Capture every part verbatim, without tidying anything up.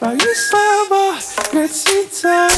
твои слова граница.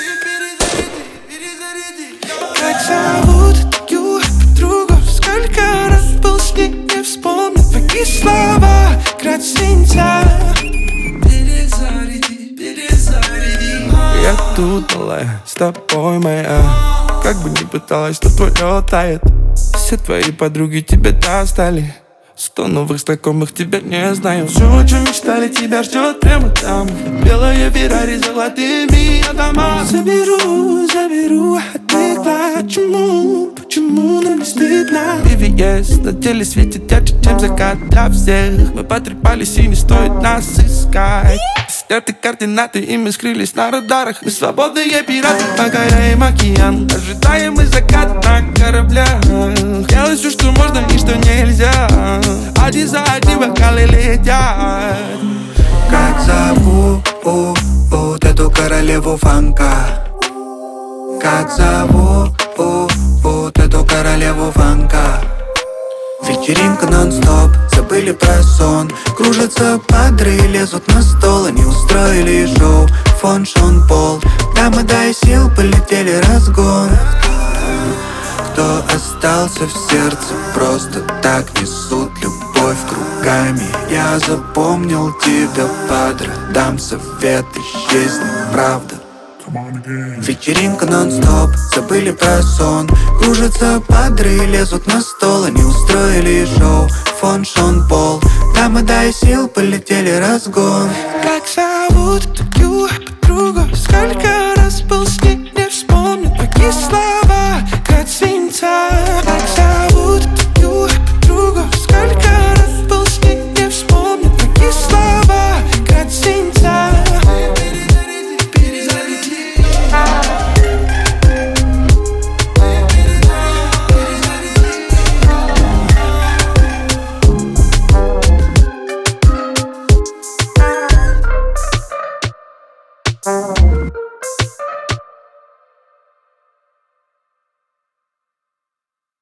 Как зовут твою подругу? Сколько раз был с ней, не вспомню. Твои слова граница. Перезаряди, перезаряди. Я тут, малая, с тобой моя. Как бы ни пыталась, то твое тает. Все твои подруги тебя достали. Сто новых знакомых тебя не знаю. Все, о чем мечтали, тебя ждет прямо там. Белая Феррари с золотыми домами. Заберу, заберу, а ты почему? Почему нам не стыдно? пи ви эс на теле светит ярче, чем закат для всех. Мы потрепались и не стоит нас искать. Сняты координаты, и мы скрылись на радарах. Мы свободные пираты, покоряем океан. Ожидаем мы закат на кораблях. Делай все, что можно и что нельзя. Один за одним бокалы летят. Как зовут вот эту королеву фанка? Как зовут вот эту королеву фанка? Вечеринка нон-стоп, забыли про сон. Кружатся падры, лезут на стол. Они устроили шоу, фон Шон Пол. Дамы, дай сил, полетели разгон. Кто остался в сердце, просто так несут любовь кругами. Я запомнил тебя, падре, дам совет, исчезни, правда. Вечеринка нон-стоп, забыли про сон. Кружатся падры, лезут на стол. Они устроили шоу, фон Шон Пол. Дамы, дай сил, полетели разгон. Как зовут